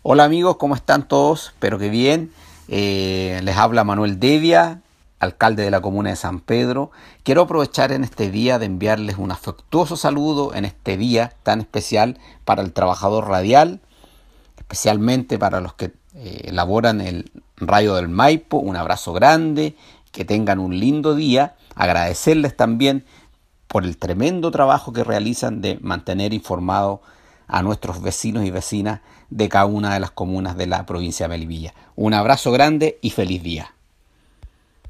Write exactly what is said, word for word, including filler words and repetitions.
Hola amigos, ¿cómo están todos? Espero que bien. Eh, les habla Manuel Devia, alcalde de la comuna de San Pedro. Quiero aprovechar en este día de enviarles un afectuoso saludo en este día tan especial para el trabajador radial, especialmente para los que eh, laboran el Radio del Maipo. Un abrazo grande, que tengan un lindo día. Agradecerles también por el tremendo trabajo que realizan de mantener informado a nuestros vecinos y vecinas de cada una de las comunas de la provincia de Melipilla. Un abrazo grande y feliz día.